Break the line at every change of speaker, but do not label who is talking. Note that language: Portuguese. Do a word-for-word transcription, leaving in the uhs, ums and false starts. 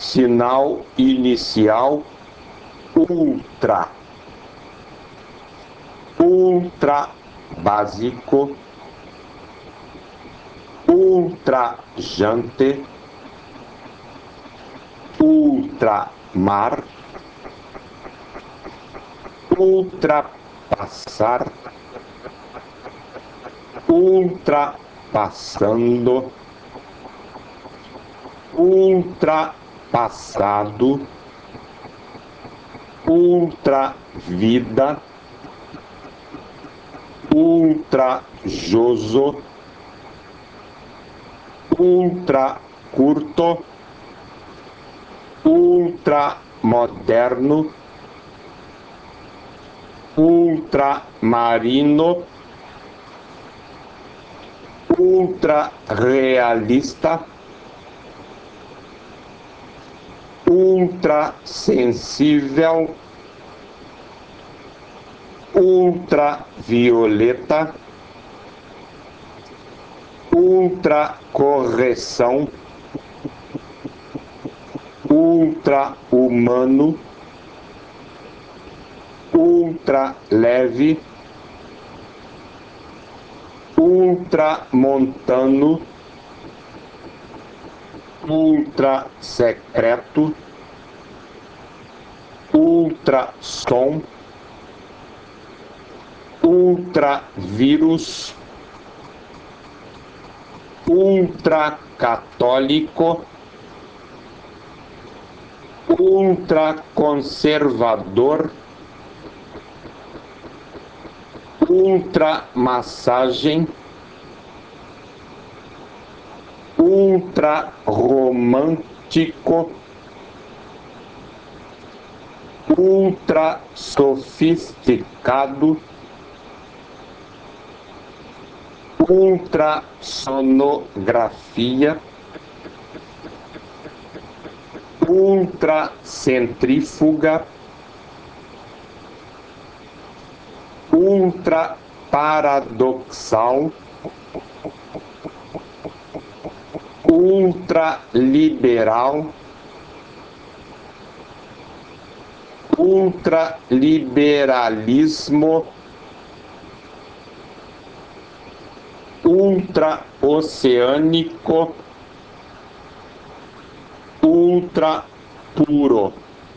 Sinal inicial ultra, ultra básico, ultra jante, ultramar, ultrapassar, ultrapassando, ultrapassado, ultravida, ultrajoso, ultracurto, ultramoderno, ultramarino, ultrarrealista, ultrassensível, ultravioleta, ultracorreção, ultra-humano, ultra-leve, ultramontano, ultra-secreto, ultrassom, ultravírus, ultracatólico, ultraconservador, ultramassagem, ultrarromântico, ultrasofisticado, ultrassonografia, ultracentrífuga, ultraparadoxal, ultraliberal, ultraliberalismo, ultraoceânico, ultrapuro.